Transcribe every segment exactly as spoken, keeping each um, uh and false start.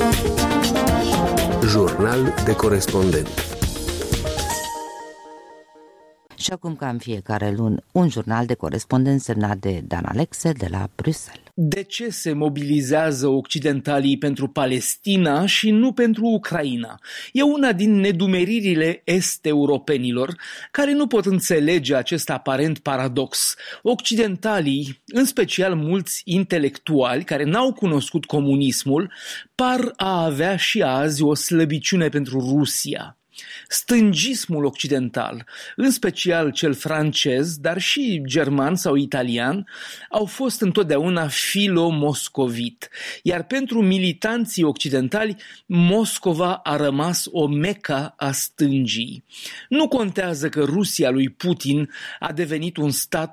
Jurnal de corespondent. Și acum, ca în fiecare luni, un jurnal de corespondent semnat de Dan Alexe de la Bruxelles. De ce se mobilizează occidentalii pentru Palestina și nu pentru Ucraina? E una din nedumeririle est-europenilor care nu pot înțelege acest aparent paradox. Occidentalii, în special mulți intelectuali care n-au cunoscut comunismul, par a avea și azi o slăbiciune pentru Rusia. Stângismul occidental, în special cel francez, dar și german sau italian, au fost întotdeauna filo-moscovit, iar pentru militanții occidentali, Moscova a rămas o meca a stângii. Nu contează că Rusia lui Putin a devenit un stat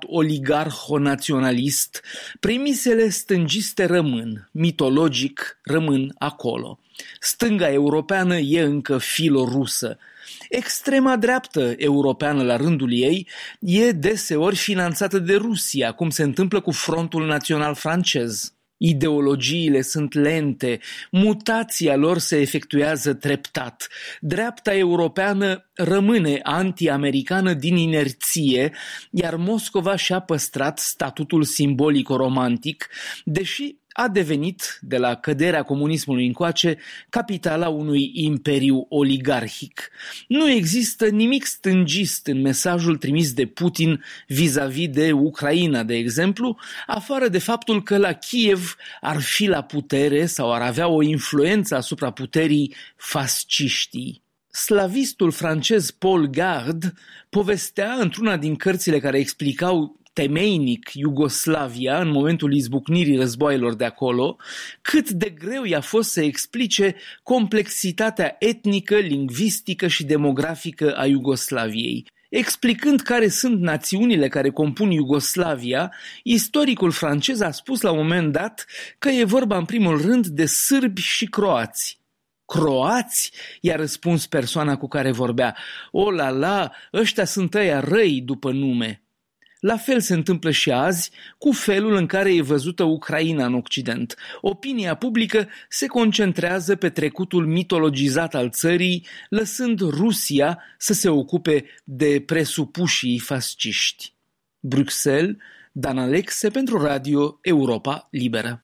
oligarho-naționalist, premisele stângiste rămân, mitologic rămân acolo. Stânga europeană e încă filo-rusă. Extrema dreaptă europeană la rândul ei e deseori finanțată de Rusia, cum se întâmplă cu Frontul Național francez. Ideologiile sunt lente, mutația lor se efectuează treptat. Dreapta europeană rămâne anti-americană din inerție, iar Moscova și-a păstrat statutul simbolico-romantic, deși a devenit, de la căderea comunismului încoace, capitala unui imperiu oligarhic. Nu există nimic stângist în mesajul trimis de Putin vis-a-vis de Ucraina, de exemplu, afară de faptul că la Kiev ar fi la putere sau ar avea o influență asupra puterii fasciștii. Slavistul francez Paul Gard povestea într-una din cărțile care explicau temeinic Iugoslavia în momentul izbucnirii războaielor de acolo, cât de greu i-a fost să explice complexitatea etnică, lingvistică și demografică a Iugoslaviei. Explicând care sunt națiunile care compun Iugoslavia, istoricul francez a spus la un moment dat că e vorba în primul rând de sârbi și croați. Croați? I-a răspuns persoana cu care vorbea. O la la, ăștia sunt ăia răi după nume. La fel se întâmplă și azi cu felul în care e văzută Ucraina în Occident. Opinia publică se concentrează pe trecutul mitologizat al țării, lăsând Rusia să se ocupe de presupușii fasciști. Bruxelles, Dan Alexe pentru Radio Europa Liberă.